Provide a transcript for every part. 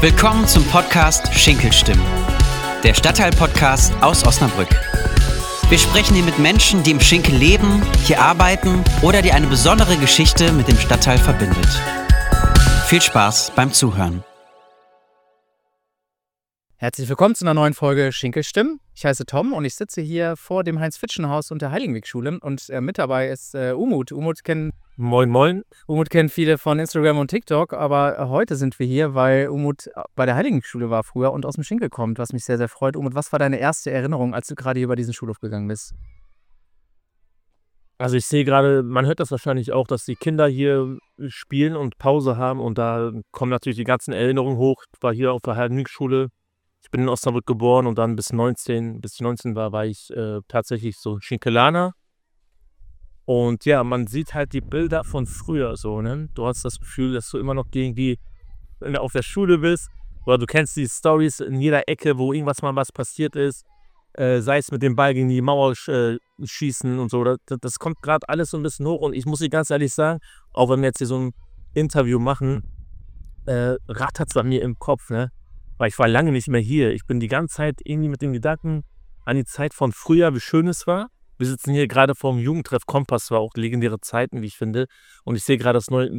Willkommen zum Podcast Schinkelstimmen, der Stadtteil-Podcast aus Osnabrück. Wir sprechen hier mit Menschen, die im Schinkel leben, hier arbeiten oder die eine besondere Geschichte mit dem Stadtteil verbindet. Viel Spaß beim Zuhören. Herzlich willkommen zu einer neuen Folge Schinkelstimmen. Ich heiße Tom und ich sitze hier vor dem Heinz-Fitschen-Haus und der Heiligenwegschule und mit dabei ist Umut. Moin. Umut kennt viele von Instagram und TikTok, aber heute sind wir hier, weil Umut bei der Heiligenwegschule war früher und aus dem Schinkel kommt, was mich sehr, sehr freut. Umut, was war deine erste Erinnerung, als du gerade hier über diesen Schulhof gegangen bist? Also ich sehe gerade, man hört das wahrscheinlich auch, dass die Kinder hier spielen und Pause haben und da kommen natürlich die ganzen Erinnerungen hoch. Ich war hier auf der Heiligenwegschule. Ich bin in Osnabrück geboren und dann bis ich 19 war ich tatsächlich so Schinkelaner. Und ja, man sieht halt die Bilder von früher so, ne? Du hast das Gefühl, dass du immer noch irgendwie auf der Schule bist. Oder du kennst die Storys in jeder Ecke, wo irgendwas mal was passiert ist. Sei es mit dem Ball gegen die Mauer schießen und so. Das kommt gerade alles so ein bisschen hoch. Und ich muss dir ganz ehrlich sagen, auch wenn wir jetzt hier so ein Interview machen, rattert es bei mir im Kopf, ne? Weil ich war lange nicht mehr hier. Ich bin die ganze Zeit irgendwie mit dem Gedanken an die Zeit von früher, wie schön es war. Wir sitzen hier gerade vor dem Jugendtreff Kompass, war auch legendäre Zeiten, wie ich finde. Und ich sehe gerade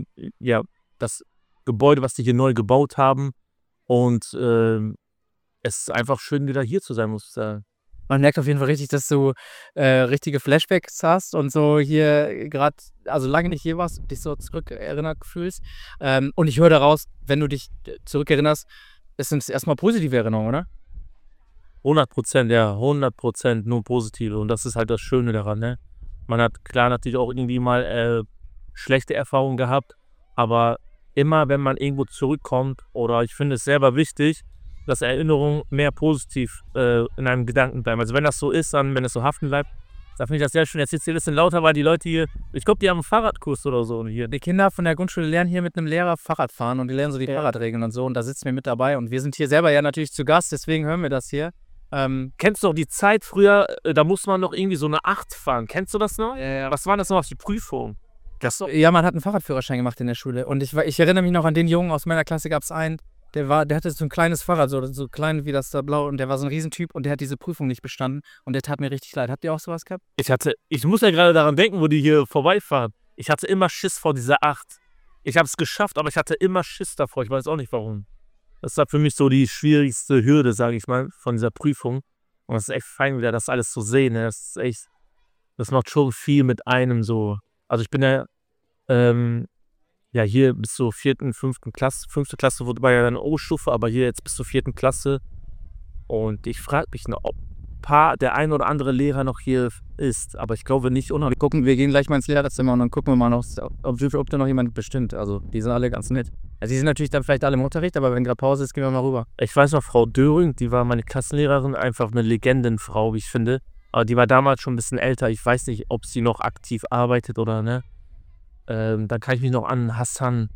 das Gebäude, was die hier neu gebaut haben. Und es ist einfach schön, wieder hier zu sein, muss ich sagen. Man merkt auf jeden Fall richtig, dass du richtige Flashbacks hast und so hier gerade, also lange nicht hier warst und dich so zurückerinnert fühlst. Und ich höre daraus, wenn du dich zurückerinnerst, es sind erstmal positive Erinnerungen, oder? 100%, ja, 100% nur positive. Und das ist halt das Schöne daran, ne? Man hat klar natürlich auch irgendwie mal schlechte Erfahrungen gehabt, aber immer, wenn man irgendwo zurückkommt, oder ich finde es selber wichtig, dass Erinnerungen mehr positiv in einem Gedanken bleiben. Also wenn das so ist, dann, wenn es so haften bleibt, dann finde ich das sehr schön. Jetzt sitzt hier ein bisschen lauter, weil die Leute hier, ich glaube, die haben einen Fahrradkurs oder so hier. Die Kinder von der Grundschule lernen hier mit einem Lehrer Fahrrad fahren und die lernen so die Fahrradregeln und so und da sitzen wir mit dabei und wir sind hier selber ja natürlich zu Gast, deswegen hören wir das hier. Kennst du noch die Zeit früher, da musste man noch irgendwie so eine 8 fahren. Kennst du das noch? Ja. Was war das noch auf die Prüfung? Ja, man hat einen Fahrradführerschein gemacht in der Schule und ich erinnere mich noch an den Jungen aus meiner Klasse, gab es einen, der hatte so ein kleines Fahrrad, so klein wie das da blau und der war so ein Riesentyp und der hat diese Prüfung nicht bestanden und der tat mir richtig leid. Habt ihr auch sowas gehabt? Ich muss ja gerade daran denken, wo die hier vorbeifahren. Ich hatte immer Schiss vor dieser 8. Ich habe es geschafft, aber ich hatte immer Schiss davor. Ich weiß auch nicht warum. Das war für mich so die schwierigste Hürde, sage ich mal, von dieser Prüfung. Und es ist echt fein, wieder das alles zu sehen. Ne? Das macht schon viel mit einem so. Also ich bin ja hier bis zur 4., 5. Klasse. 5. Klasse war ja dann O-Stufe, aber hier jetzt bis zur 4. Klasse. Und ich frage mich noch, ob der ein oder andere Lehrer noch hier ist. Aber ich glaube nicht. Wir gehen gleich mal ins Lehrerzimmer und dann gucken wir mal noch, ob da noch jemand bestimmt. Also die sind alle ganz nett. Also die sind natürlich dann vielleicht alle im Unterricht, aber wenn gerade Pause ist, gehen wir mal rüber. Ich weiß noch, Frau Döring, die war meine Klassenlehrerin, einfach eine Legendenfrau, wie ich finde. Aber die war damals schon ein bisschen älter. Ich weiß nicht, ob sie noch aktiv arbeitet oder ne. Dann kann ich mich noch an Hassan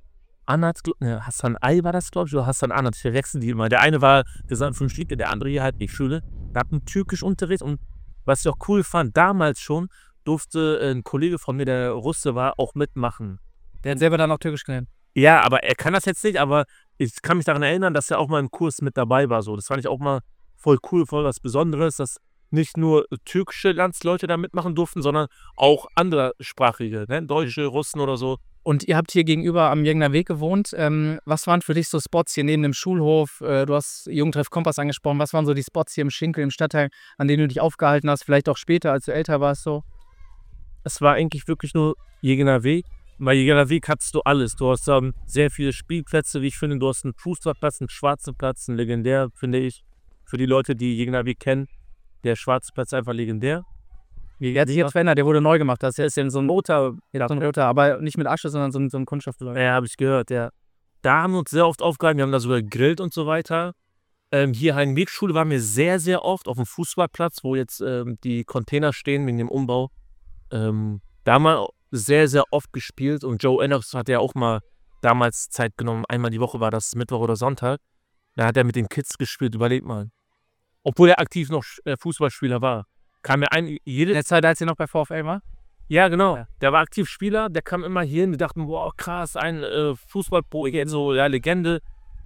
Ay war das, glaube ich, oder Hassan Anat. Ich verwechsel die immer. Der eine war Gesamt von Stieke, der andere hier halt die Schule. Der hat einen Türkischunterricht und was ich auch cool fand, damals schon durfte ein Kollege von mir, der Russe war, auch mitmachen. Der hat selber dann auch Türkisch gelernt. Ja, aber er kann das jetzt nicht, aber ich kann mich daran erinnern, dass er auch mal im Kurs mit dabei war. So. Das fand ich auch mal voll cool, voll was Besonderes, dass nicht nur türkische Landsleute da mitmachen durften, sondern auch anderssprachige, ne? Deutsche, Russen oder so. Und ihr habt hier gegenüber am Jöngner Weg gewohnt. Was waren für dich so Spots hier neben dem Schulhof? Du hast Jugendtreff Kompass angesprochen. Was waren so die Spots hier im Schinkel, im Stadtteil, an denen du dich aufgehalten hast? Vielleicht auch später, als du älter warst so? Es war eigentlich wirklich nur Jöngner Weg. Bei Jöngner Weg hattest du alles. Du hast sehr viele Spielplätze, wie ich finde. Du hast einen Fußballplatz, einen schwarzen Platz, einen legendär, finde ich. Für die Leute, die Jöngner Weg kennen. Der schwarze Platz einfach legendär. Der hat sich jetzt verändert, der wurde neu gemacht. Das ist ja so ein roter, aber nicht mit Asche, sondern so ein Kunststoffbelag. Ja, habe ich gehört, ja. Da haben wir uns sehr oft aufgehalten, wir haben da sogar gegrillt und so weiter. Hier Heiligenwegschule waren wir sehr, sehr oft auf dem Fußballplatz, wo jetzt die Container stehen wegen dem Umbau. Da haben wir sehr, sehr oft gespielt und Joe Ennox hat ja auch mal damals Zeit genommen. Einmal die Woche war das Mittwoch oder Sonntag. Da hat er mit den Kids gespielt, überleg mal. Obwohl er aktiv noch Fußballspieler war. Kam er in der Zeit, als er noch bei VfL war? Ja, genau. Ja. Der war aktiv Spieler, der kam immer hier hin. Wir dachten, wow, krass, ein Fußballpro, so ja, Legende.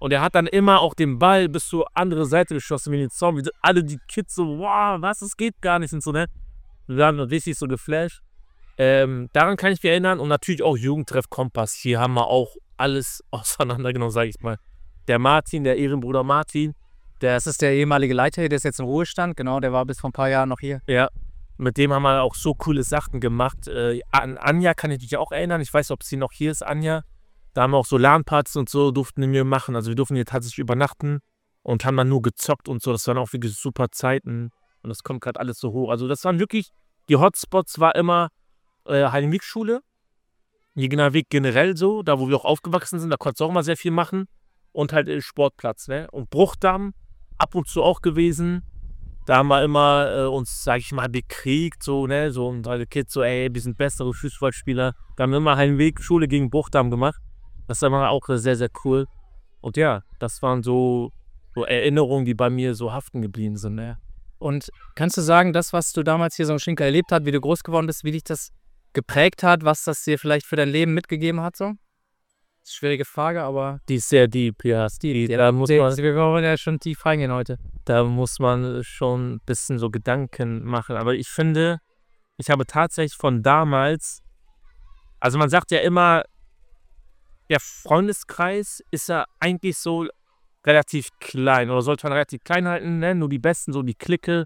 Und er hat dann immer auch den Ball bis zur anderen Seite geschossen, wie den Zaun. Wie alle die Kids so, wow, was, das geht gar nicht und so, ne? Wir waren richtig so geflasht. Daran kann ich mich erinnern und natürlich auch Jugendtreff Kompass. Hier haben wir auch alles auseinandergenommen, sage ich mal. Der Martin, der Ehrenbruder Martin, Das ist der ehemalige Leiter hier, der ist jetzt im Ruhestand, genau, der war bis vor ein paar Jahren noch hier. ja, mit dem haben wir auch so coole Sachen gemacht. An Anja kann ich mich auch erinnern. Ich weiß nicht, ob sie noch hier ist, Anja. Da haben wir auch so LAN-Partys und so durften wir machen. Also wir durften hier tatsächlich übernachten und haben dann nur gezockt und so. Das waren auch wirklich super Zeiten und das kommt gerade alles so hoch. Also das waren wirklich, die Hotspots war immer Heidenweg-Schule, Jegener Weg generell so, da wo wir auch aufgewachsen sind, da konntest du auch immer sehr viel machen und halt Sportplatz, ne? Und Bruchdamm ab und zu auch gewesen. Da haben wir immer uns, sag ich mal, bekriegt, so, ne, so unsere Kids, so, ey, wir sind bessere Fußballspieler. Da haben wir immer Heidenweg-Schule gegen Bruchdamm gemacht. Das war immer auch sehr, sehr cool. Und ja, das waren so Erinnerungen, die bei mir so haften geblieben sind, ne? Und kannst du sagen, das, was du damals hier so im Schinkel erlebt hast, wie du groß geworden bist, wie dich das geprägt hat, was das dir vielleicht für dein Leben mitgegeben hat, so? Das ist eine schwierige Frage, aber Die ist sehr deep, ja. Da muss man, wir wollen ja schon tief reingehen heute. da muss man schon ein bisschen so Gedanken machen. Aber ich finde, ich habe tatsächlich von damals, also man sagt ja immer, der Freundeskreis ist ja eigentlich so relativ klein oder sollte man relativ klein halten, ne? Nur die Besten, so die Clique.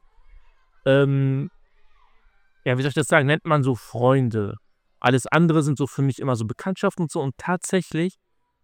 Ja, wie soll ich das sagen? Nennt man so Freunde. Alles andere sind so für mich immer so Bekanntschaften und so. Und tatsächlich,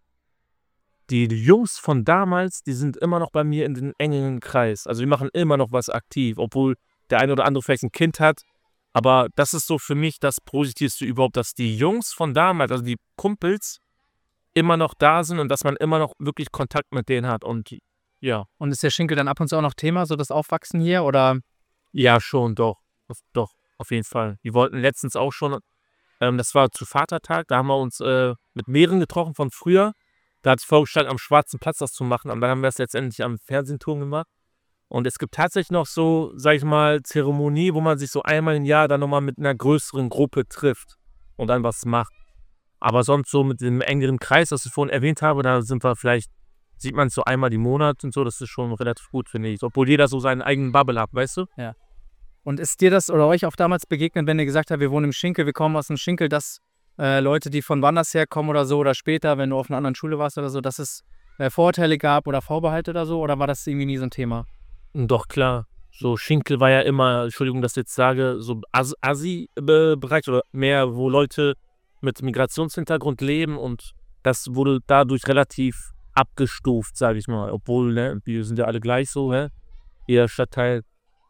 die Jungs von damals, die sind immer noch bei mir in den engeren Kreis. Also die machen immer noch was aktiv, obwohl der eine oder andere vielleicht ein Kind hat. Aber das ist so für mich das Positivste überhaupt, dass die Jungs von damals, also die Kumpels, immer noch da sind und dass man immer noch wirklich Kontakt mit denen hat. Und ja. Und ist der Schinkel dann ab und zu auch noch Thema, so das Aufwachsen hier, oder? Ja, schon, doch. Doch, auf jeden Fall. Die wollten letztens auch schon, das war zu Vatertag, da haben wir uns mit mehreren getroffen von früher. Da hat es vorgeschlagen, am Schwarzen Platz das zu machen, aber dann haben wir es letztendlich am Fernsehturm gemacht. Und es gibt tatsächlich noch so, sag ich mal, Zeremonie, wo man sich so einmal im Jahr dann nochmal mit einer größeren Gruppe trifft und dann was macht. Aber sonst so mit dem engeren Kreis, das ich vorhin erwähnt habe, da sind wir vielleicht, sieht man es so einmal im Monat und so, das ist schon relativ gut, finde ich. Obwohl jeder so seinen eigenen Bubble hat, weißt du? Und ist dir das oder euch auch damals begegnet, wenn ihr gesagt habt, wir wohnen im Schinkel, wir kommen aus dem Schinkel, dass Leute, die von woanders herkommen oder so, oder später, wenn du auf einer anderen Schule warst oder so, dass es Vorurteile gab oder Vorbehalte oder so, oder war das irgendwie nie so ein Thema? Doch, klar. So Schinkel war ja immer, Entschuldigung, dass ich jetzt sage, so Assi-Bereich oder mehr, wo Leute mit Migrationshintergrund leben und das wurde dadurch relativ abgestuft, sage ich mal. Obwohl, ne, wir sind ja alle gleich so, ne? Jeder Stadtteil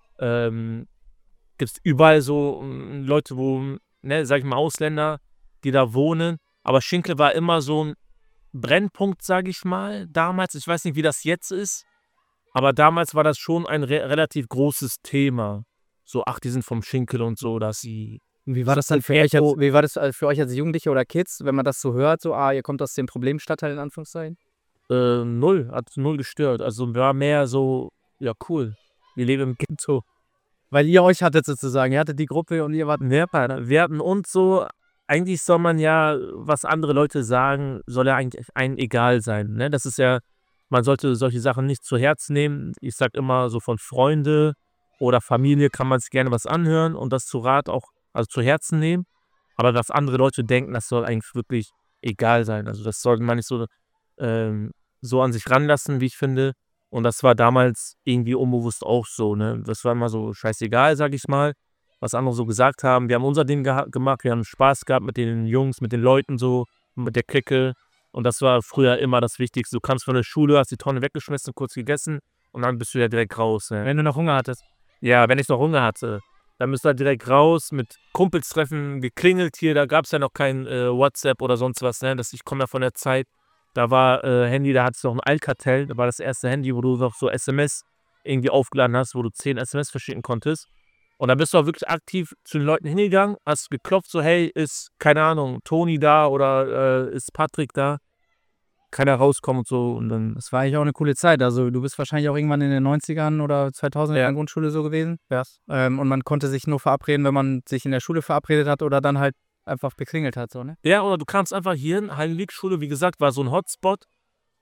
gibt es überall so Leute, wo, ne, sag ich mal, Ausländer, die da wohnen. Aber Schinkel war immer so ein Brennpunkt, sage ich mal, damals. Ich weiß nicht, wie das jetzt ist, aber damals war das schon ein relativ großes Thema. So, ach, die sind vom Schinkel und so, dass sie. Wie war das dann für euch als Jugendliche oder Kids, wenn man das so hört, so, ihr kommt aus dem Problemstadtteil, in Anführungszeichen? Null, hat null gestört. Also war mehr so, ja, cool. Wir leben im Ghetto. Weil ihr euch hattet sozusagen, ihr hattet die Gruppe und ihr wart. Wir hatten uns so, eigentlich soll man ja, was andere Leute sagen, soll ja eigentlich einem egal sein. Ne? Das ist ja, man sollte solche Sachen nicht zu Herzen nehmen. Ich sag immer so von Freunde oder Familie kann man sich gerne was anhören und das zu Rat auch, also zu Herzen nehmen. Aber was andere Leute denken, das soll eigentlich wirklich egal sein. Also das sollte man nicht so, so an sich ranlassen, wie ich finde. Und das war damals irgendwie unbewusst auch so, ne? Das war immer so scheißegal, sag ich mal, was andere so gesagt haben. Wir haben unser Ding gemacht, wir haben Spaß gehabt mit den Jungs, mit den Leuten so, mit der Clique. Und das war früher immer das Wichtigste. Du kamst von der Schule, hast die Tonne weggeschmissen, kurz gegessen und dann bist du ja direkt raus. Ne? Wenn du noch Hunger hattest. Ja, wenn ich noch Hunger hatte, dann bist du halt direkt raus, mit Kumpels treffen, geklingelt hier. Da gab es ja noch kein WhatsApp oder sonst was. Ne? Ich komme ja von der Zeit. Da war Handy, da hattest du noch ein Alcatel. Da war das erste Handy, wo du noch so SMS irgendwie aufgeladen hast, wo du 10 SMS verschicken konntest. Und dann bist du auch wirklich aktiv zu den Leuten hingegangen, hast geklopft, so, hey, ist, keine Ahnung, Toni da oder ist Patrick da? Kann er rauskommen und so. Und dann. Das war eigentlich auch eine coole Zeit. Also du bist wahrscheinlich auch irgendwann in den 90ern oder 2000ern in der Grundschule so gewesen. Ja. Und man konnte sich nur verabreden, wenn man sich in der Schule verabredet hat oder dann halt einfach beklingelt hat, so, ne? Ja, oder du kamst einfach hier hin, Heidenweg-Schule, wie gesagt, war so ein Hotspot.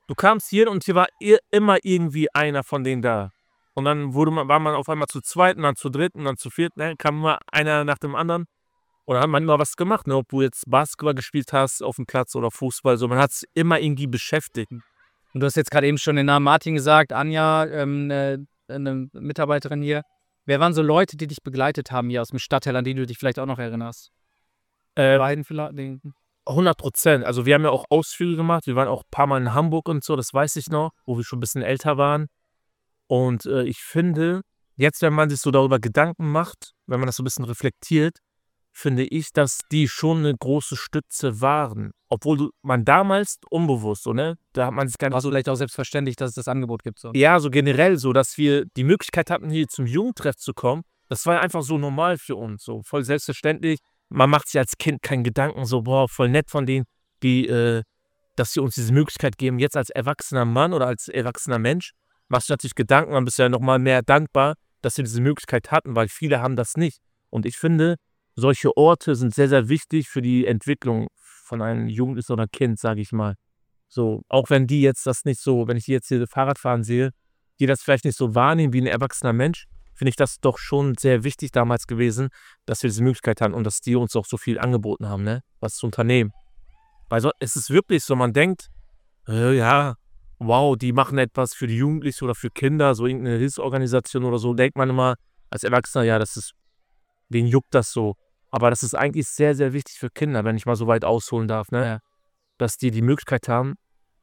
Du kamst hier und hier war immer irgendwie einer von denen da. Und dann war man auf einmal zu zweit und dann zu dritt und dann zu viert, ne? Kam immer einer nach dem anderen. Und dann hat man immer was gemacht, ne? Ob du jetzt Basketball gespielt hast auf dem Platz oder Fußball, so. Man hat es immer irgendwie beschäftigt. Und du hast jetzt gerade eben schon den Namen Martin gesagt, Anja, eine Mitarbeiterin hier. Wer waren so Leute, die dich begleitet haben hier aus dem Stadtteil, an die du dich vielleicht auch noch erinnerst? Beiden vielleicht? 100%. Also wir haben ja auch Ausflüge gemacht. Wir waren auch ein paar Mal in Hamburg und so, das weiß ich noch, wo wir schon ein bisschen älter waren. Und ich finde, jetzt, wenn man sich so darüber Gedanken macht, wenn man das so ein bisschen reflektiert, finde ich, dass die schon eine große Stütze waren. Obwohl man damals unbewusst, so, ne? Da hat man sich gar nicht War so, vielleicht auch selbstverständlich, dass es das Angebot gibt. So. ja, so generell so, dass wir die Möglichkeit hatten, hier zum Jugendtreff zu kommen. Das war einfach so normal für uns, so voll selbstverständlich. Man macht sich als Kind keinen Gedanken, so, boah, voll nett von denen, dass sie uns diese Möglichkeit geben. Jetzt als erwachsener Mann oder als erwachsener Mensch machst du natürlich Gedanken, man bist ja nochmal mehr dankbar, dass wir diese Möglichkeit hatten, weil viele haben das nicht. Und ich finde, solche Orte sind sehr, sehr wichtig für die Entwicklung von einem Jugendlichen oder Kind, sage ich mal. So, auch wenn die jetzt das nicht so, wenn ich die jetzt hier Fahrrad fahren sehe, die das vielleicht nicht so wahrnehmen wie ein erwachsener Mensch, finde ich das doch schon sehr wichtig damals gewesen, dass wir diese Möglichkeit hatten und dass die uns auch so viel angeboten haben, ne? Was zu unternehmen. Weil so, es ist wirklich so, man denkt, ja, wow, die machen etwas für die Jugendlichen oder für Kinder, so irgendeine Hilfsorganisation oder so, denkt man immer als Erwachsener, ja, denen juckt das so. Aber das ist eigentlich sehr, sehr wichtig für Kinder, wenn ich mal so weit ausholen darf, ne? Ja. Dass die Möglichkeit haben.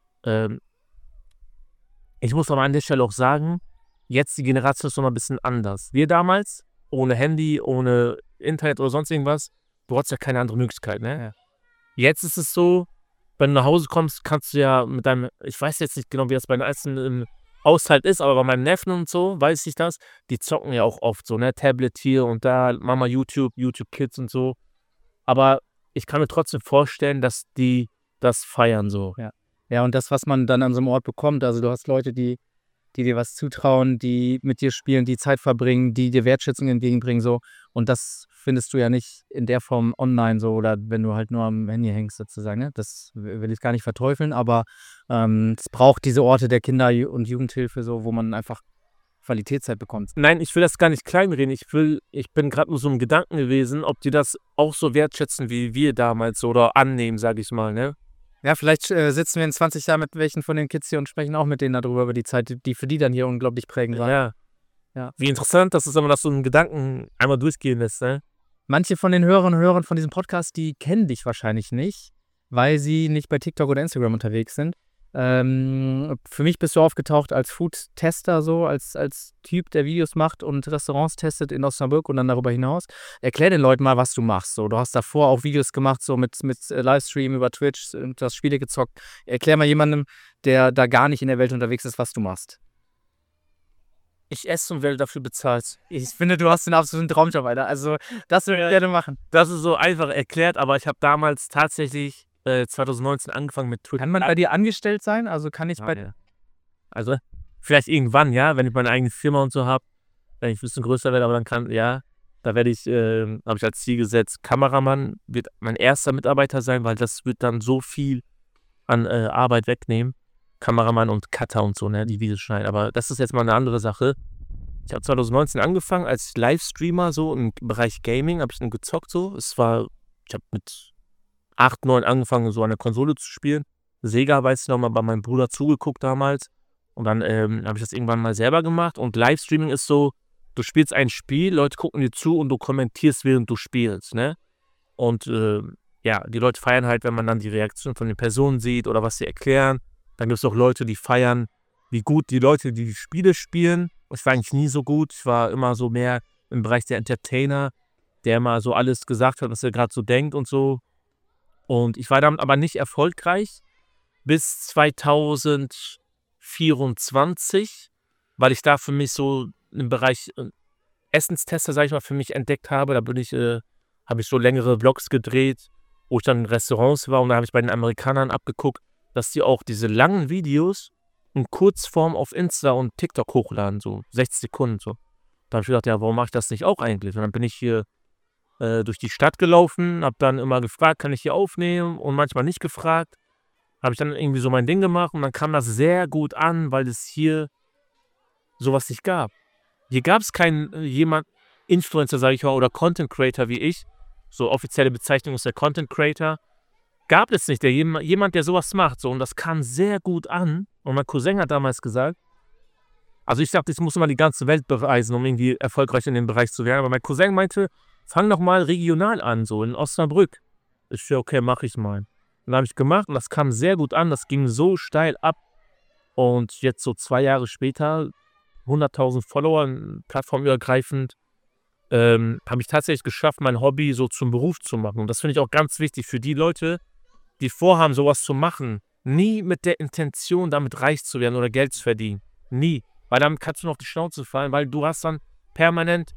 Ich muss aber an der Stelle auch sagen, jetzt die Generation ist noch mal ein bisschen anders. Wir damals, ohne Handy, ohne Internet oder sonst irgendwas, du hattest ja keine andere Möglichkeit, ne? Ja. Jetzt ist es so, wenn du nach Hause kommst, kannst du ja mit deinem, ich weiß jetzt nicht genau, wie das bei den Einzelnen im Haushalt ist, aber bei meinem Neffen und so, weiß ich das, die zocken ja auch oft so, ne? Tablet hier und da, Mama YouTube, YouTube Kids und so. Aber ich kann mir trotzdem vorstellen, dass die das feiern so. Ja, und das, was man dann an so einem Ort bekommt, also du hast Leute, die dir was zutrauen, die mit dir spielen, die Zeit verbringen, die dir Wertschätzung entgegenbringen, so. Und das findest du ja nicht in der Form online so oder wenn du halt nur am Handy hängst sozusagen, ne? Das will ich gar nicht verteufeln, aber es braucht diese Orte der Kinder- und Jugendhilfe so, wo man einfach Qualitätszeit bekommt. Nein, ich will das gar nicht kleinreden. Ich bin gerade nur so im Gedanken gewesen, ob die das auch so wertschätzen wie wir damals oder annehmen, sage ich mal, ne? Ja, vielleicht sitzen wir in 20 Jahren mit welchen von den Kids hier und sprechen auch mit denen darüber, über die Zeit, die für die dann hier unglaublich prägend war. Ja. Ja. Wie interessant, dass es aber das so einen Gedanken einmal durchgehen lässt, ne? Manche von den Hörerinnen und Hörern von diesem Podcast, die kennen dich wahrscheinlich nicht, weil sie nicht bei TikTok oder Instagram unterwegs sind. Für mich bist du aufgetaucht als Food-Tester, so als Typ, der Videos macht und Restaurants testet in Osnabrück und dann darüber hinaus. Erklär den Leuten mal, was du machst. So, du hast davor auch Videos gemacht, so mit Livestream über Twitch und du hast Spiele gezockt. Erklär mal jemandem, der da gar nicht in der Welt unterwegs ist, was du machst. Ich esse und werde dafür bezahlt. Ich finde, du hast den absoluten Traumjob, Alter. Also, das würde ich gerne machen. Das ist so einfach erklärt, aber ich habe damals tatsächlich 2019 angefangen mit Twitch. Kann man bei dir angestellt sein? Also kann ich Ja. Also vielleicht irgendwann, ja, wenn ich meine eigene Firma und so habe, wenn ich ein bisschen größer werde, aber dann da werde ich, habe ich als Ziel gesetzt, Kameramann wird mein erster Mitarbeiter sein, weil das wird dann so viel an Arbeit wegnehmen. Kameramann und Cutter und so, ne, die Videos schneiden. Aber das ist jetzt mal eine andere Sache. Ich habe 2019 angefangen als Livestreamer, so im Bereich Gaming, habe ich dann gezockt so. Ich habe mit 8, 9 angefangen, so an der Konsole zu spielen. Sega, weiß ich noch mal, bei meinem Bruder zugeguckt damals. Und dann habe ich das irgendwann mal selber gemacht. Und Livestreaming ist so, du spielst ein Spiel, Leute gucken dir zu und du kommentierst, während du spielst, ne? Und ja, die Leute feiern halt, wenn man dann die Reaktion von den Personen sieht oder was sie erklären. Dann gibt es auch Leute, die feiern, wie gut die Leute, die Spiele spielen. Ich war eigentlich nie so gut. Ich war immer so mehr im Bereich der Entertainer, der immer so alles gesagt hat, was er gerade so denkt und so. Und ich war damit aber nicht erfolgreich bis 2024, weil ich da für mich so im Bereich Essenstester, sage ich mal, für mich entdeckt habe. Da habe ich so längere Vlogs gedreht, wo ich dann in Restaurants war und da habe ich bei den Amerikanern abgeguckt, dass die auch diese langen Videos in Kurzform auf Insta und TikTok hochladen, so 60 Sekunden so. Da habe ich gedacht, ja, warum mache ich das nicht auch eigentlich? Und dann bin ich hier durch die Stadt gelaufen, habe dann immer gefragt, kann ich hier aufnehmen und manchmal nicht gefragt. habe ich dann irgendwie so mein Ding gemacht und dann kam das sehr gut an, weil es hier sowas nicht gab. Hier gab es keinen jemand Influencer, sage ich mal, oder Content Creator wie ich, so offizielle Bezeichnung ist der Content Creator, gab es nicht, jemand, der sowas macht, so, und das kam sehr gut an und mein Cousin hat damals gesagt, also ich dachte, ich muss immer die ganze Welt bereisen, um irgendwie erfolgreich in dem Bereich zu werden, aber mein Cousin meinte, fang doch mal regional an, so in Osnabrück. Ich so, okay, mach ich mal. Dann habe ich gemacht und das kam sehr gut an, das ging so steil ab und jetzt so 2 Jahre später 100.000 Follower, plattformübergreifend, habe ich tatsächlich geschafft, mein Hobby so zum Beruf zu machen. Und das finde ich auch ganz wichtig für die Leute, die vorhaben, sowas zu machen. Nie mit der Intention, damit reich zu werden oder Geld zu verdienen. Nie. Weil damit kannst du noch die Schnauze fallen, weil du hast dann permanent,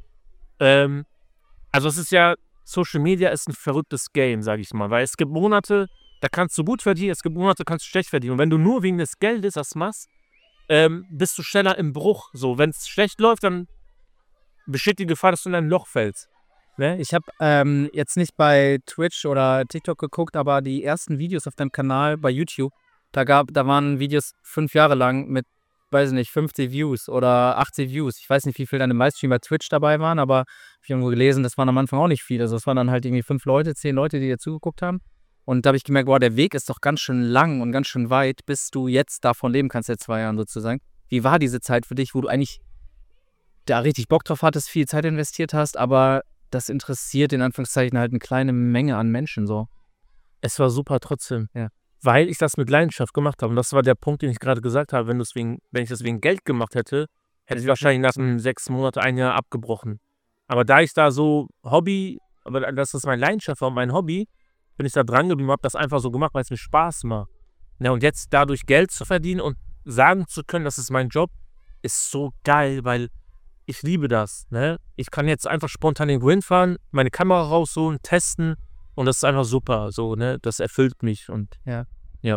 also es ist ja, Social Media ist ein verrücktes Game, sage ich mal. Weil es gibt Monate, da kannst du gut verdienen, es gibt Monate, da kannst du schlecht verdienen. Und wenn du nur wegen des Geldes das machst, bist du schneller im Bruch. So, wenn es schlecht läuft, dann besteht die Gefahr, dass du in ein Loch fällst. Ne? Ich habe jetzt nicht bei Twitch oder TikTok geguckt, aber die ersten Videos auf deinem Kanal bei YouTube, da waren Videos 5 Jahre lang mit, weiß ich nicht, 50 Views oder 80 Views. Ich weiß nicht, wie viel deine Livestream bei Twitch dabei waren, aber ich habe irgendwo gelesen, das waren am Anfang auch nicht viele. Also es waren dann halt irgendwie 5 Leute, 10 Leute, die dir zugeguckt haben. Und da habe ich gemerkt, boah, der Weg ist doch ganz schön lang und ganz schön weit, bis du jetzt davon leben kannst, seit 2 Jahren sozusagen. Wie war diese Zeit für dich, wo du eigentlich da richtig Bock drauf hattest, viel Zeit investiert hast, aber das interessiert in Anführungszeichen halt eine kleine Menge an Menschen so? Es war super trotzdem. Ja. Weil ich das mit Leidenschaft gemacht habe. Und das war der Punkt, den ich gerade gesagt habe. Wenn ich das wegen Geld gemacht hätte, hätte ich wahrscheinlich nach 6 Monaten, 1 Jahr abgebrochen. Aber da ich da so aber dass das meine Leidenschaft war und mein Hobby, bin ich da dran geblieben, habe das einfach so gemacht, weil es mir Spaß macht. Ja, und jetzt dadurch Geld zu verdienen und sagen zu können, das ist mein Job, ist so geil, weil ich liebe das. Ne? Ich kann jetzt einfach spontan irgendwo hinfahren, meine Kamera rausholen, testen und das ist einfach super. So, ne? Das erfüllt mich und Ja. ja.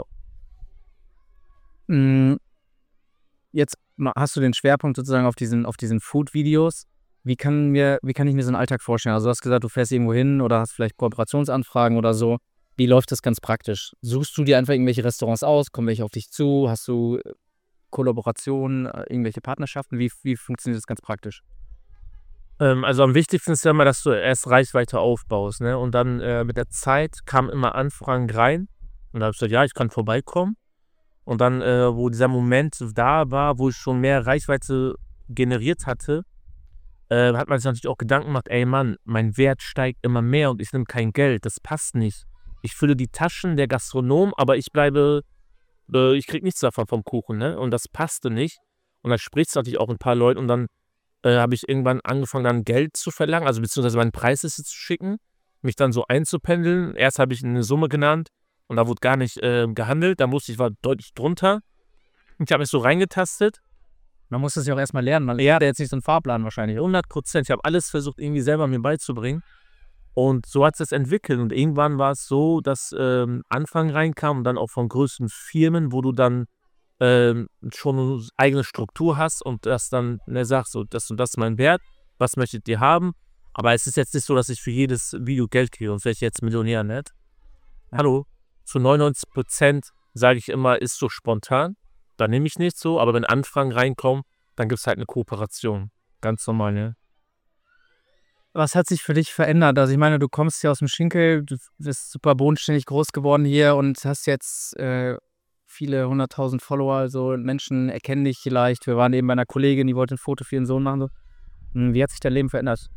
Jetzt hast du den Schwerpunkt sozusagen auf diesen Food-Videos. Wie kann ich mir so einen Alltag vorstellen? Also du hast gesagt, du fährst irgendwo hin oder hast vielleicht Kooperationsanfragen oder so. Wie läuft das ganz praktisch? Suchst du dir einfach irgendwelche Restaurants aus? Kommen welche auf dich zu? Hast du Kollaborationen, irgendwelche Partnerschaften? Wie funktioniert das ganz praktisch? Also am wichtigsten ist ja immer, dass du erst Reichweite aufbaust, ne? Und dann mit der Zeit kamen immer Anfragen rein. Und da habe ich gesagt, ja, ich kann vorbeikommen. Und dann, wo dieser Moment da war, wo ich schon mehr Reichweite generiert hatte, hat man sich natürlich auch Gedanken gemacht, ey Mann, mein Wert steigt immer mehr und ich nehme kein Geld, das passt nicht. Ich fülle die Taschen der Gastronomen, aber ich krieg nichts davon vom Kuchen, ne? Und das passte nicht. Und dann sprichst du natürlich auch mit ein paar Leuten und dann habe ich irgendwann angefangen, dann Geld zu verlangen, also beziehungsweise meinen Preisliste zu schicken, mich dann so einzupendeln. Erst habe ich eine Summe genannt und da wurde gar nicht gehandelt, war deutlich drunter. Ich habe mich so reingetastet. Man muss das ja auch erstmal lernen. Man lernt ja jetzt nicht so einen Fahrplan wahrscheinlich. 100%. Ich habe alles versucht, irgendwie selber mir beizubringen. Und so hat es entwickelt. Und irgendwann war es so, dass Anfang reinkam und dann auch von größten Firmen, wo du dann schon eine eigene Struktur hast und das dann sagst, so, das und das ist mein Wert, was möchtet ihr haben? Aber es ist jetzt nicht so, dass ich für jedes Video Geld kriege, sonst wäre ich jetzt Millionär, nicht? Hallo, zu 99% sage ich immer, ist so spontan. Da nehme ich nicht so, aber wenn Anfragen reinkommen, dann gibt es halt eine Kooperation. Ganz normal, ne? Was hat sich für dich verändert? Also ich meine, du kommst hier aus dem Schinkel, du bist super bodenständig groß geworden hier und hast jetzt viele 100.000 Follower, also Menschen erkennen dich vielleicht. Wir waren eben bei einer Kollegin, die wollte ein Foto für ihren Sohn machen. So. Wie hat sich dein Leben verändert?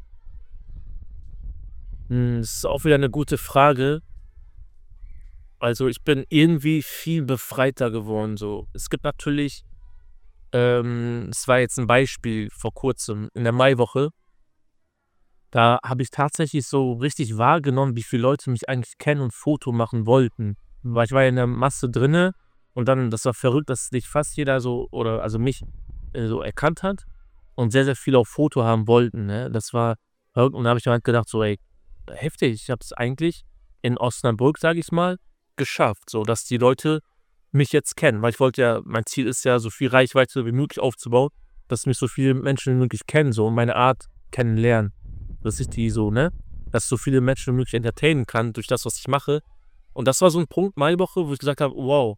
Das ist auch wieder eine gute Frage. Also ich bin irgendwie viel befreiter geworden. So. Es gibt natürlich, es war jetzt ein Beispiel vor kurzem, in der Maiwoche, da habe ich tatsächlich so richtig wahrgenommen, wie viele Leute mich eigentlich kennen und Foto machen wollten. Weil ich war ja in der Masse drinne und dann, das war verrückt, dass nicht fast jeder so, oder also mich so erkannt hat und sehr, sehr viele auch Foto haben wollten. Ne? Das war verrückt und da habe ich mir halt gedacht, so ey, heftig, ich habe es eigentlich in Osnabrück, sage ich mal, geschafft, so dass die Leute mich jetzt kennen, weil ich wollte ja, mein Ziel ist ja, so viel Reichweite wie möglich aufzubauen, dass mich so viele Menschen wie möglich kennen, so und meine Art kennenlernen, dass ich die so, ne, dass so viele Menschen wie möglich entertainen kann durch das, was ich mache. Und das war so ein Punkt, Maiwoche, wo ich gesagt habe, wow,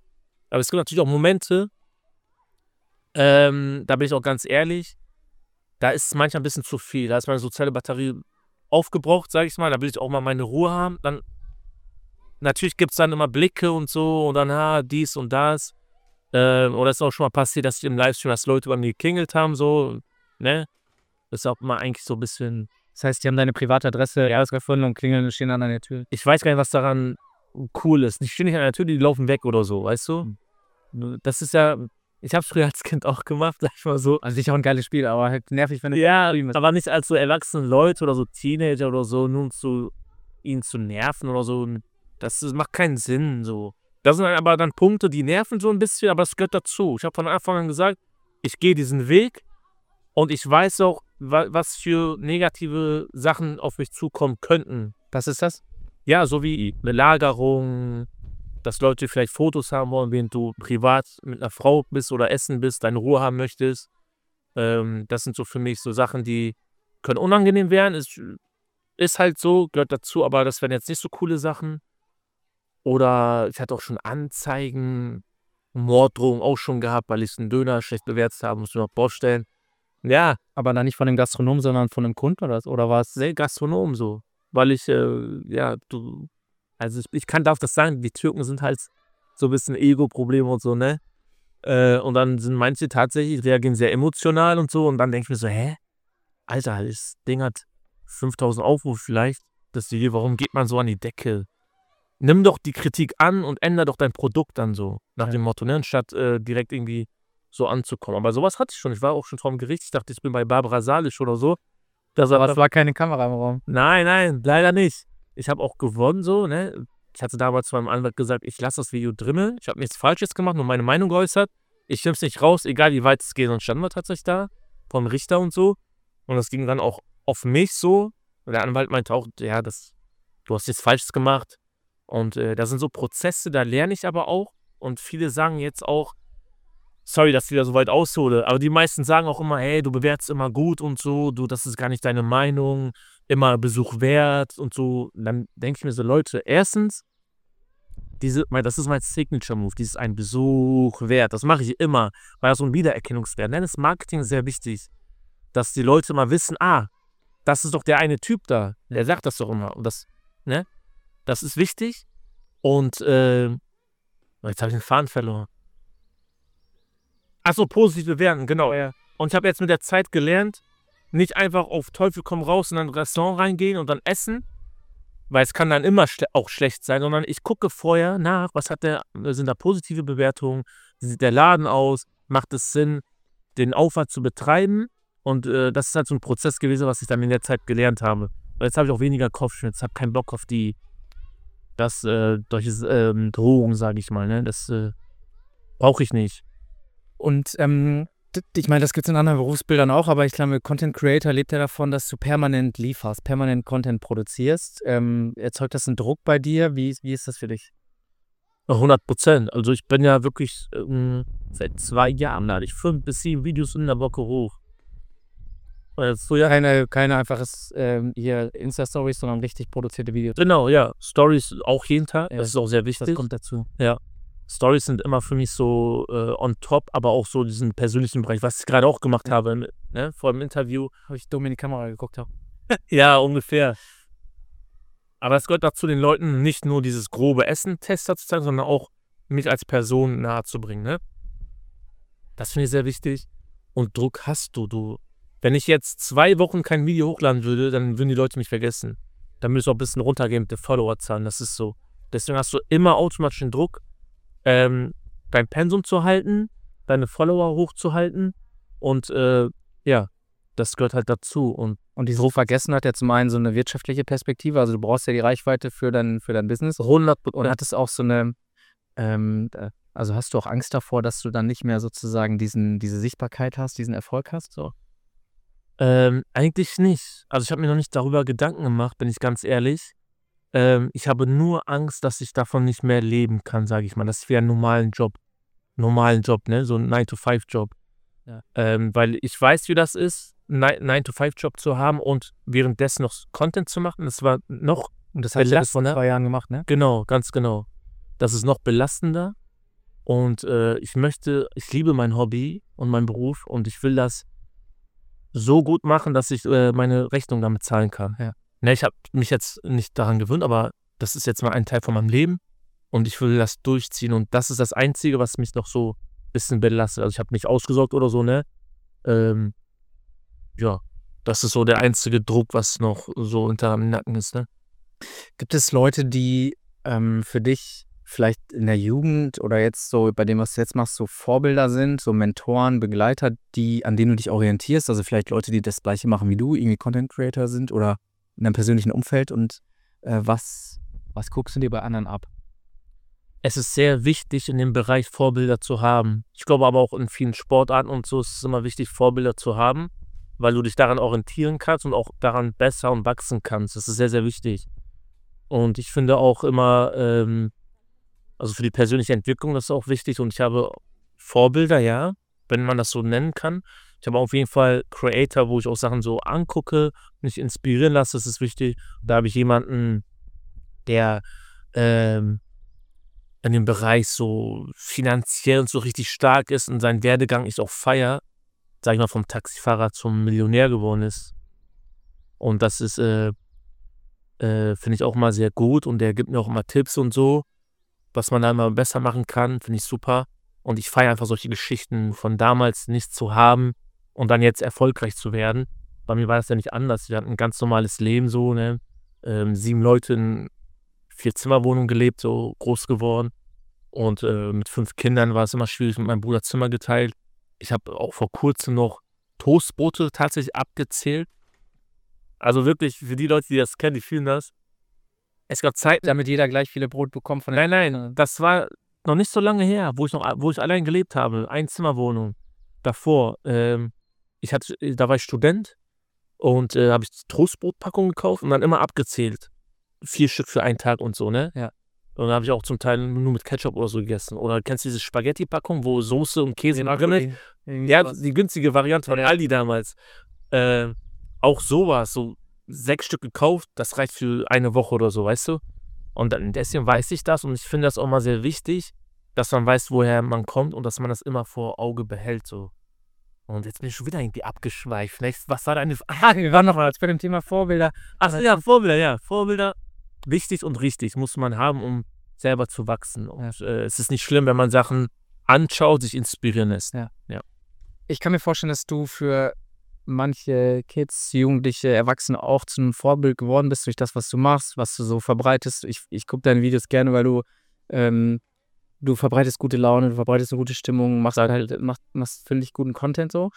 Aber es gibt natürlich auch Momente, da bin ich auch ganz ehrlich, da ist es manchmal ein bisschen zu viel. Da ist meine soziale Batterie aufgebraucht, sage ich mal. Da will ich auch mal meine Ruhe haben. Dann natürlich gibt es dann immer Blicke und so und dann dies und das. Oder es ist auch schon mal passiert, dass ich im Livestream, dass Leute bei mir geklingelt haben, so, ne? Das ist auch immer eigentlich so ein bisschen. Das heißt, die haben deine private Adresse herausgefunden und klingeln und stehen an deiner Tür. Ich weiß gar nicht, was daran cool ist. Die stehen nicht an der Tür, die laufen weg oder so, weißt du? Das ist ja, ich habe es früher als Kind auch gemacht, sag ich mal so. Also sicher auch ein geiles Spiel, aber halt nervig, wenn du Ja, aber nicht als so erwachsene Leute oder so Teenager oder so, nur um ihn zu nerven oder so. Das macht keinen Sinn, so. Das sind aber dann Punkte, die nerven so ein bisschen, aber es gehört dazu. Ich habe von Anfang an gesagt, ich gehe diesen Weg und ich weiß auch, was für negative Sachen auf mich zukommen könnten. Was ist das? Ja, so wie Belagerung, dass Leute vielleicht Fotos haben wollen, während du privat mit einer Frau bist oder essen bist, deine Ruhe haben möchtest. Das sind so für mich so Sachen, die können unangenehm werden. Ist halt so, gehört dazu, aber das wären jetzt nicht so coole Sachen. Oder ich hatte auch schon Anzeigen, Morddrohungen auch schon gehabt, weil ich einen Döner schlecht bewertet habe, muss ich mir noch vorstellen. Ja, Aber dann nicht von dem Gastronom, sondern von dem Kunden oder war es? sehr Gastronom so. Weil ich, ich darf das sagen, die Türken sind halt so ein bisschen Ego-Probleme und so, ne? Und dann sind manche tatsächlich, reagieren sehr emotional und so. Und dann denke ich mir so, Alter, das Ding hat 5000 Aufrufe vielleicht. Warum geht man so an die Decke? Nimm doch die Kritik an und ändere doch dein Produkt dann so. Nach dem Motto, ne? Anstatt direkt irgendwie so anzukommen. Aber sowas hatte ich schon. Ich war auch schon vor dem Gericht. Ich dachte, ich bin bei Barbara Salisch oder so. Aber es war keine Kamera im Raum. Nein, leider nicht. Ich habe auch gewonnen so, ne? Ich hatte damals zu meinem Anwalt gesagt, ich lasse das Video drinne. Ich habe nichts Falsches gemacht, nur meine Meinung geäußert. Ich nehme es nicht raus, egal wie weit es geht. Und standen wir tatsächlich da, vom Richter und so. Und das ging dann auch auf mich so. Und der Anwalt meinte auch, ja, du hast nichts Falsches gemacht. Und da sind so Prozesse, da lerne ich aber auch. Und viele sagen jetzt auch, sorry, dass ich wieder so weit aushole, aber die meisten sagen auch immer, hey, du bewertest immer gut und so, das ist gar nicht deine Meinung, immer Besuch wert und so. Und dann denke ich mir so, Leute, erstens, das ist mein Signature-Move, dieses ein Besuch wert, das mache ich immer, weil das so ein Wiedererkennungswert. Dann ist Marketing sehr wichtig, dass die Leute mal wissen, das ist doch der eine Typ da, der sagt das doch immer. Und das ist wichtig. Und jetzt habe ich den Faden verloren. Achso, positiv bewerten, genau. Ja. Und ich habe jetzt mit der Zeit gelernt, nicht einfach auf Teufel komm raus in ein Restaurant reingehen und dann essen, weil es kann dann immer auch schlecht sein, sondern ich gucke vorher nach, sind da positive Bewertungen, wie sieht der Laden aus, macht es Sinn, den Aufwand zu betreiben. Und das ist halt so ein Prozess gewesen, was ich dann in der Zeit gelernt habe. Weil jetzt habe ich auch weniger Kopfschmerzen, habe keinen Bock auf solche Drohungen, sage ich mal. Ne? Das brauche ich nicht. Und ich meine, das gibt es in anderen Berufsbildern auch, aber ich glaube, Content Creator lebt ja davon, dass du permanent lieferst, permanent Content produzierst. Erzeugt das einen Druck bei dir? Wie ist das für dich? 100%. Also ich bin ja wirklich seit 2 Jahren lade ich 5 bis 7 Videos in der Woche hoch. Keine einfaches hier Insta-Stories, sondern richtig produzierte Videos. Genau, ja. Stories auch jeden Tag. Das ist auch sehr wichtig. Das kommt dazu. Ja. Stories sind immer für mich so on top, aber auch so diesen persönlichen Bereich, was ich gerade auch gemacht habe, ne, vor dem Interview. Habe ich dumm in die Kamera geguckt habe. Ja, ungefähr. Aber es gehört dazu, den Leuten nicht nur dieses grobe Essen-Tester zu zeigen, sondern auch mich als Person nahe zu bringen. Ne? Das finde ich sehr wichtig. Und Druck hast du. Wenn ich jetzt 2 Wochen kein Video hochladen würde, dann würden die Leute mich vergessen. Dann müsste ich auch ein bisschen runtergehen mit den Followerzahlen. Das ist so. Deswegen hast du immer automatisch den Druck, dein Pensum zu halten, deine Follower hochzuhalten. Und das gehört halt dazu. Und dieses Ruf vergessen hat ja zum einen so eine wirtschaftliche Perspektive, also du brauchst ja die Reichweite für dein Business. 100%. Und hattest auch so eine, also hast du auch Angst davor, dass du dann nicht mehr sozusagen diese Sichtbarkeit hast, diesen Erfolg hast? So? Eigentlich nicht. Also ich habe mir noch nicht darüber Gedanken gemacht, bin ich ganz ehrlich. Ich habe nur Angst, dass ich davon nicht mehr leben kann, sage ich mal. Das wäre ein normalen Job, ne? So ein 9-to-5-Job. Ja. Weil ich weiß, wie das ist, einen 9-to-5-Job zu haben und währenddessen noch Content zu machen. Das war noch Und das hast du bis vor belastender. 2 Jahren gemacht, ne? Genau, ganz genau. Das ist noch belastender. Und ich liebe mein Hobby und meinen Beruf und ich will das so gut machen, dass ich meine Rechnung damit zahlen kann. Ja. Ne, ich habe mich jetzt nicht daran gewöhnt, aber das ist jetzt mal ein Teil von meinem Leben und ich will das durchziehen und das ist das Einzige, was mich noch so ein bisschen belastet. Also ich habe nicht ausgesorgt oder so, ne? Ähm, ja, das ist so der einzige Druck, was noch so unter dem Nacken ist, ne? Gibt es Leute, die für dich vielleicht in der Jugend oder jetzt so bei dem, was du jetzt machst, so Vorbilder sind, so Mentoren, Begleiter, an denen du dich orientierst? Also vielleicht Leute, die das Gleiche machen wie du, irgendwie Content Creator sind oder in deinem persönlichen Umfeld und was guckst du dir bei anderen ab? Es ist sehr wichtig, in dem Bereich Vorbilder zu haben. Ich glaube aber auch in vielen Sportarten und so ist es immer wichtig, Vorbilder zu haben, weil du dich daran orientieren kannst und auch daran besser und wachsen kannst. Das ist sehr, sehr wichtig. Und ich finde auch immer, also für die persönliche Entwicklung, das ist auch wichtig. Und ich habe Vorbilder, ja, wenn man das so nennen kann. Ich habe auf jeden Fall Creator, wo ich auch Sachen so angucke, mich inspirieren lasse, das ist wichtig. Da habe ich jemanden, der in dem Bereich so finanziell und so richtig stark ist und seinen Werdegang ich auch feiere, sag ich mal, vom Taxifahrer zum Millionär geworden ist. Und das ist, finde ich auch mal sehr gut und der gibt mir auch immer Tipps und so, was man da immer besser machen kann, finde ich super. Und ich feiere einfach solche Geschichten von damals nichts zu haben und dann jetzt erfolgreich zu werden. Bei mir war das ja nicht anders. Wir hatten ein ganz normales Leben so, ne? 7 Leute in 4-Zimmer-Wohnung gelebt, so groß geworden. Und mit 5 Kindern war es immer schwierig, mit meinem Bruder Zimmer geteilt. Ich habe auch vor kurzem noch Toastbrote tatsächlich abgezählt. Also wirklich, für die Leute, die das kennen, die fühlen das. Es gab Zeiten, Damit jeder gleich viele Brot bekommt von nein, das war noch nicht so lange her, wo ich allein gelebt habe, Einzimmerwohnung. Davor, da war ich Student und habe ich Toastbrotpackungen gekauft und dann immer abgezählt. 4 Stück für einen Tag und so, ne? Ja. Und dann habe ich auch zum Teil nur mit Ketchup oder so gegessen. Oder kennst du diese Spaghetti-Packung, wo Soße und Käse drin ist? Ja, die günstige Variante von Aldi damals. Auch sowas, so 6 Stück gekauft, das reicht für eine Woche oder so, weißt du? Und dann deswegen weiß ich das und ich finde das auch mal sehr wichtig, dass man weiß, woher man kommt und dass man das immer vor Auge behält, so. Und jetzt bin ich schon wieder irgendwie abgeschweift. Was war deine wir waren noch mal bei dem Thema Vorbilder. Ach ja, Vorbilder, ja. Vorbilder, wichtig und richtig, muss man haben, um selber zu wachsen. Und es ist nicht schlimm, wenn man Sachen anschaut, sich inspirieren lässt. Ja. Ja. Ich kann mir vorstellen, dass du für manche Kids, Jugendliche, Erwachsene auch zu einem Vorbild geworden bist durch das, was du machst, was du so verbreitest. Ich gucke deine Videos gerne, weil du verbreitest gute Laune, du verbreitest eine gute Stimmung, machst finde ich, guten Content so.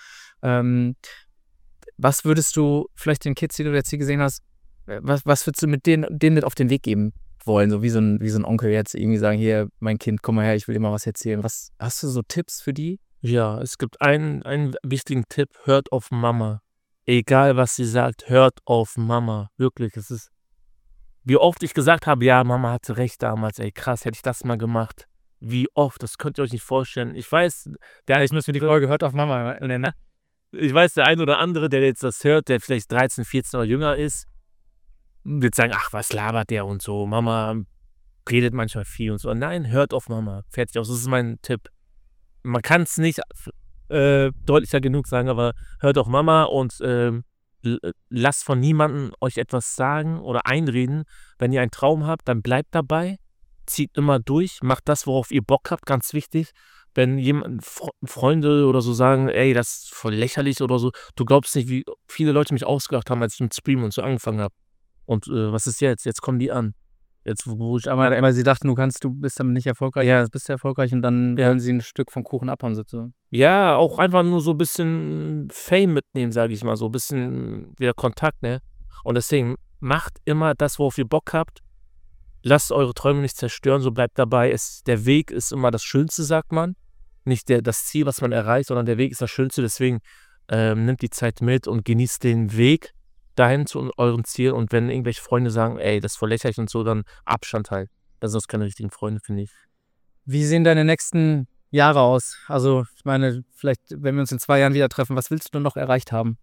Was würdest du vielleicht den Kids, die du jetzt hier gesehen hast, was würdest du mit denen mit auf den Weg geben wollen? So wie so ein Onkel jetzt irgendwie sagen, hier, mein Kind, komm mal her, ich will dir mal was erzählen. Hast du so Tipps für die? Ja, es gibt einen wichtigen Tipp, hört auf Mama. Egal, was sie sagt, hört auf Mama. Wirklich, es ist, wie oft ich gesagt habe, ja, Mama hatte recht damals, ey, krass, hätte ich das mal gemacht. Wie oft, das könnt ihr euch nicht vorstellen. Ich weiß, Ich muss mir die Folge hört auf Mama nennen. ich weiß, der ein oder andere, der jetzt das hört, der vielleicht 13, 14 oder jünger ist, wird sagen, ach, was labert der und so. Mama redet manchmal viel und so. Nein, hört auf Mama. Fertig aus. Das ist mein Tipp. Man kann es nicht deutlicher genug sagen, aber hört auf Mama und lasst von niemandem euch etwas sagen oder einreden. Wenn ihr einen Traum habt, dann bleibt dabei. Zieht immer durch. Macht das, worauf ihr Bock habt. Ganz wichtig. Wenn Freunde oder so sagen, ey, das ist voll lächerlich oder so. Du glaubst nicht, wie viele Leute mich ausgelacht haben, als ich mit Streamen und so angefangen habe. Und was ist jetzt? Jetzt kommen die an. Jetzt, wo ich Aber sie dachten, du bist damit nicht erfolgreich. Ja, bist du erfolgreich und dann wollen sie ein Stück vom Kuchen abhauen sozusagen. Ja, auch einfach nur so ein bisschen Fame mitnehmen, sage ich mal. So ein bisschen wieder Kontakt, ne? Und deswegen, macht immer das, worauf ihr Bock habt. Lasst eure Träume nicht zerstören, so bleibt dabei. Der Weg ist immer das Schönste, sagt man. Nicht das Ziel, was man erreicht, sondern der Weg ist das Schönste. Deswegen nimmt die Zeit mit und genießt den Weg dahin zu eurem Ziel. Und wenn irgendwelche Freunde sagen, ey, das ist voll lächerlich und so, dann Abstand halt. Das sind keine richtigen Freunde, finde ich. Wie sehen deine nächsten Jahre aus? Also, ich meine, vielleicht, wenn wir uns in 2 Jahren wieder treffen, was willst du noch erreicht haben?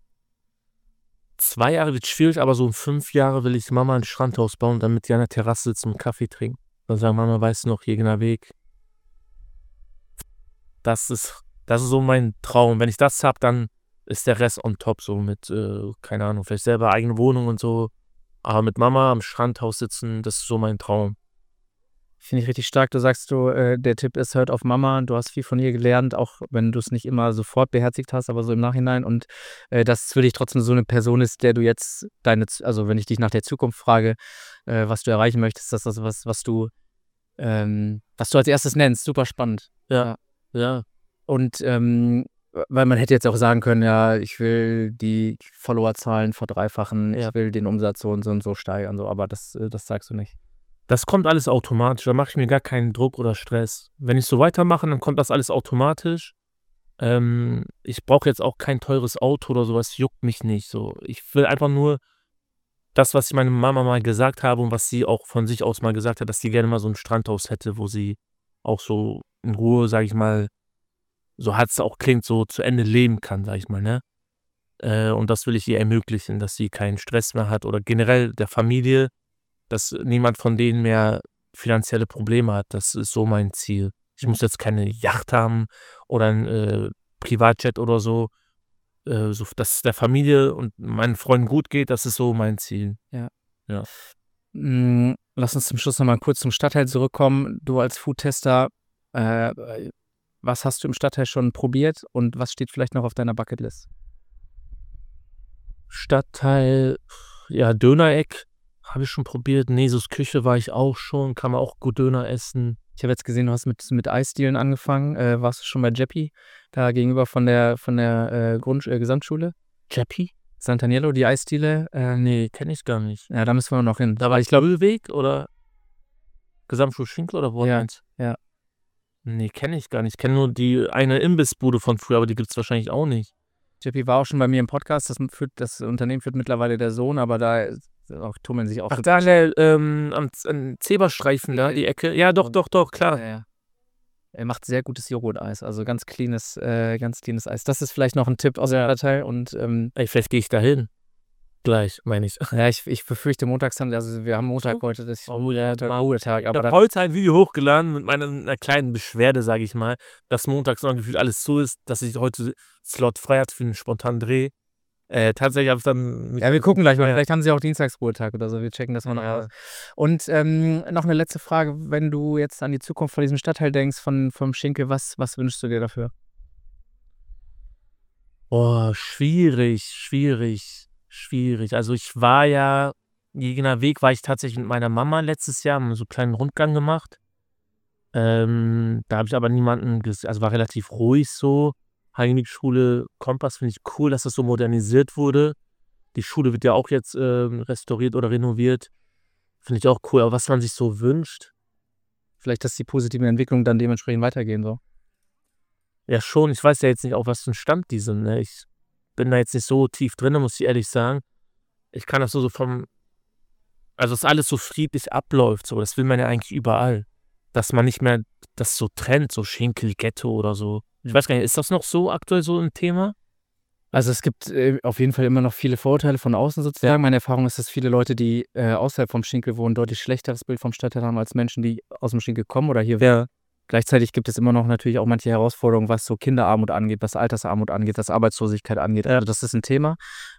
2 Jahre wird schwierig, aber so in 5 Jahre will ich Mama ein Strandhaus bauen, damit die an der Terrasse sitzen und Kaffee trinken. Dann sagen, Mama, weißt du noch, Jegener Weg, Das ist so mein Traum. Wenn ich das habe, dann ist der Rest on top, so mit, keine Ahnung, vielleicht selber eigene Wohnung und so. Aber mit Mama am Strandhaus sitzen, das ist so mein Traum. Finde ich richtig stark. Du sagst, der Tipp ist, hört auf Mama. Du hast viel von ihr gelernt, auch wenn du es nicht immer sofort beherzigt hast, aber so im Nachhinein. Und dass für dich trotzdem so eine Person ist, der du jetzt also wenn ich dich nach der Zukunft frage, was du erreichen möchtest, dass das was du als erstes nennst. Super spannend. Ja. Und weil man hätte jetzt auch sagen können, ja, ich will die Followerzahlen verdreifachen, ich will den Umsatz so und so steigern, so, aber das sagst du nicht. Das kommt alles automatisch, da mache ich mir gar keinen Druck oder Stress. Wenn ich so weitermache, dann kommt das alles automatisch. Ich brauche jetzt auch kein teures Auto oder sowas, juckt mich nicht. So. Ich will einfach nur das, was ich meiner Mama mal gesagt habe und was sie auch von sich aus mal gesagt hat, dass sie gerne mal so ein Strandhaus hätte, wo sie auch so in Ruhe, sage ich mal, so hart es auch klingt, so zu Ende leben kann, sage ich mal, ne? Und das will ich ihr ermöglichen, dass sie keinen Stress mehr hat oder generell der Familie, dass niemand von denen mehr finanzielle Probleme hat. Das ist so mein Ziel. Ich muss jetzt keine Yacht haben oder ein Privatjet oder so. So, dass es der Familie und meinen Freunden gut geht, das ist so mein Ziel. Ja. Ja. Lass uns zum Schluss nochmal kurz zum Stadtteil zurückkommen. Du als Foodtester, was hast du im Stadtteil schon probiert und was steht vielleicht noch auf deiner Bucketlist? Stadtteil, ja, Dönereck habe ich schon probiert. Nesus Küche war ich auch schon, kann man auch gut Döner essen. Ich habe jetzt gesehen, du hast mit Eisdielen angefangen. Warst du schon bei Jeppy, da gegenüber von der Gesamtschule? Jeppy? Sant'Agnello, die Eisdiele? Nee, kenne ich gar nicht. Ja, da müssen wir noch hin. Da war ich glaube Ölweg oder Gesamtschule Schinkel oder wo? Ja. Nee, kenne ich gar nicht. Ich kenne nur die eine Imbissbude von früher, aber die gibt es wahrscheinlich auch nicht. Jeppy war auch schon bei mir im Podcast. Das Unternehmen führt mittlerweile der Sohn, aber da tummeln sich auch. Ach, da am Zebrastreifen da, die Ecke. Ja, doch, klar. Ja. Er macht sehr gutes Joghurt-Eis, also ganz cleanes Eis. Das ist vielleicht noch ein Tipp aus dem Stadtteil. Und vielleicht gehe ich da hin. Gleich, meine ich. Ja, ich befürchte montagshandel, also wir haben Montag heute, das ist Tag. Ich habe heute ein Video hochgeladen mit einer kleinen Beschwerde, sage ich mal, dass montags noch gefühlt alles zu ist, dass ich heute Slot frei hatte für einen spontanen Dreh. Tatsächlich habe ich dann... Ja, wir gucken gleich mal, vielleicht haben sie auch Dienstagsruhetag oder so, wir checken das mal noch aus. Und noch eine letzte Frage, wenn du jetzt an die Zukunft von diesem Stadtteil denkst, vom Schinkel, was wünschst du dir dafür? Oh, schwierig. Also ich war ja, Jegener Weg war ich tatsächlich mit meiner Mama letztes Jahr, haben so einen kleinen Rundgang gemacht. Da habe ich aber niemanden, also war relativ ruhig so. Heinrich-Schule Kompass finde ich cool, dass das so modernisiert wurde. Die Schule wird ja auch jetzt restauriert oder renoviert. Finde ich auch cool, aber was man sich so wünscht. Vielleicht, dass die positiven Entwicklungen dann dementsprechend weitergehen, so. Ja schon, ich weiß ja jetzt nicht, auf was für einen Stand die sind, ne? Ich bin da jetzt nicht so tief drin, muss ich ehrlich sagen. Ich kann das so also dass alles so friedlich abläuft, so, das will man ja eigentlich überall. Dass man nicht mehr das so trennt, so Schinkel, Ghetto oder so. Ich weiß gar nicht, ist das noch so aktuell so ein Thema? Also es gibt auf jeden Fall immer noch viele Vorurteile von außen sozusagen. Ja. Meine Erfahrung ist, dass viele Leute, die außerhalb vom Schinkel wohnen, deutlich schlechteres Bild vom Stadtteil haben als Menschen, die aus dem Schinkel kommen oder hier wären. Gleichzeitig gibt es immer noch natürlich auch manche Herausforderungen, was so Kinderarmut angeht, was Altersarmut angeht, was Arbeitslosigkeit angeht. Also das ist ein Thema.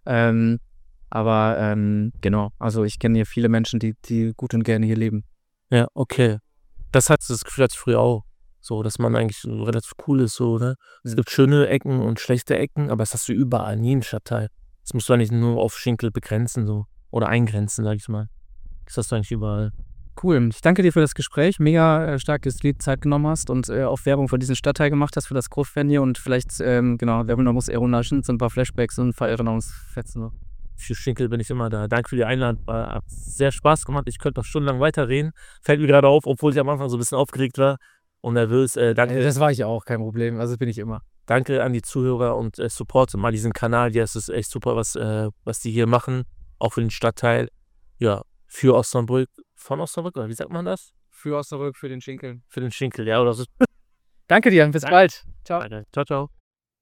Aber genau, also ich kenne hier viele Menschen, die gut und gerne hier leben. Ja, okay. Das hat das Gefühl, als früher auch. So, dass man eigentlich so relativ cool ist, so, ne? Es gibt schöne Ecken und schlechte Ecken, aber das hast du überall, in jedem Stadtteil. Das musst du eigentlich nur auf Schinkel begrenzen, so. Oder eingrenzen, sag ich mal. Das hast du eigentlich überall. Cool. Ich danke dir für das Gespräch. Mega stark, dass du die Zeit genommen hast und auch Werbung für diesen Stadtteil gemacht hast, für das Großfan hier und vielleicht, genau, wer will noch was Erinnerungen, so ein paar Flashbacks und ein paar Erinnerungsfetzen. So. Für Schinkel bin ich immer da. Danke für die Einladung. Hat sehr Spaß gemacht. Ich könnte noch stundenlang weiterreden. Fällt mir gerade auf, obwohl ich am Anfang so ein bisschen aufgeregt war und nervös. Danke. Das war ich auch, kein Problem. Also bin ich immer. Danke an die Zuhörer und supportet mal diesen Kanal. Ja, es ist echt super, was die hier machen. Auch für den Stadtteil. Ja, für Osnabrück. Von Osnabrück, oder wie sagt man das? Für Osnabrück, für den Schinkel. Für den Schinkel, ja. Oder so. Danke dir, bis bald. Ciao. Ciao, ciao.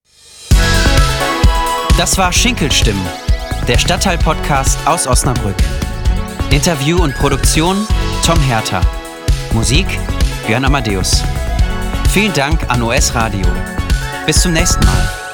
Das war Schinkelstimmen, der Stadtteil-Podcast aus Osnabrück. Interview und Produktion Tom Herter. Musik Björn Amadeus. Vielen Dank an OS Radio. Bis zum nächsten Mal.